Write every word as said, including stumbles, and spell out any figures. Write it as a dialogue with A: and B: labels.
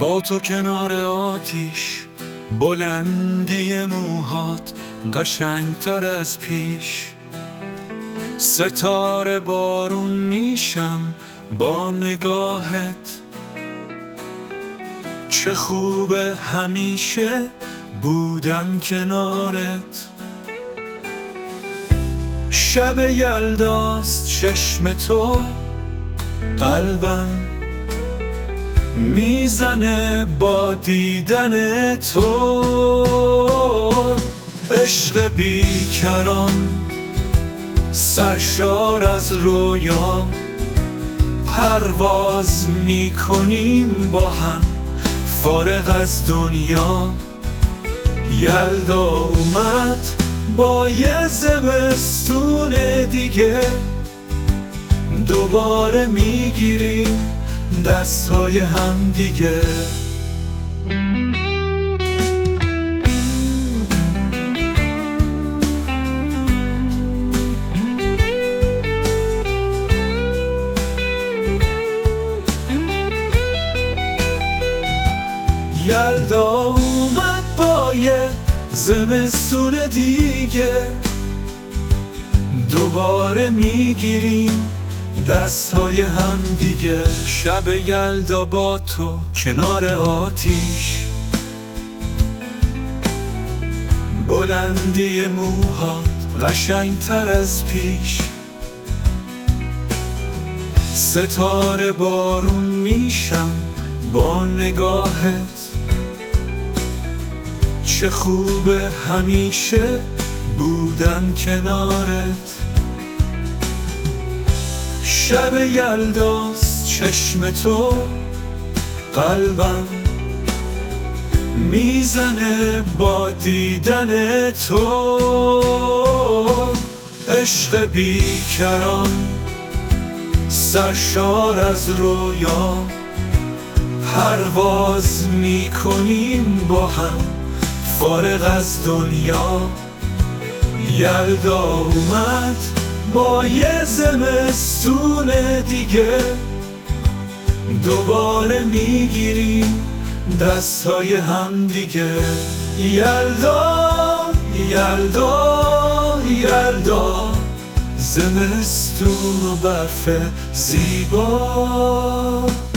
A: با تو کنار آتیش، بلندی موهات قشنگتر از پیش. ستاره بارون میشم با نگاهت، چه خوبه همیشه بودم کنارت. شب یلداست چشم تو، قلبم میزنه با دیدن تو. عشق بیکران سرشار از رویا، پرواز میکنیم با هم فارغ از دنیا. یلدا اومد با یه زمستون دیگه، دوباره میگیریم دستای هم دیگه. یلدا اومد با یه زمستون دیگه، دوباره میگیریم دستای هم دیگه. شب یلدا با تو کنار آتیش، بلندی موهات قشنگتر از پیش. ستاره بارون میشم با نگاهت، چه خوبه همیشه بودن کنارت. شب یلداست چشم تو، قلبم میزنه با دیدن تو. عشق بیکران سرشار از رویا، پرواز میکنیم با هم فارغ از دنیا. یلدا اومد با یه زمستون دیگه، دوباره میگیریم دستای هم دیگه. یلدا یلدا یلدا، زمستون و برف زیبا.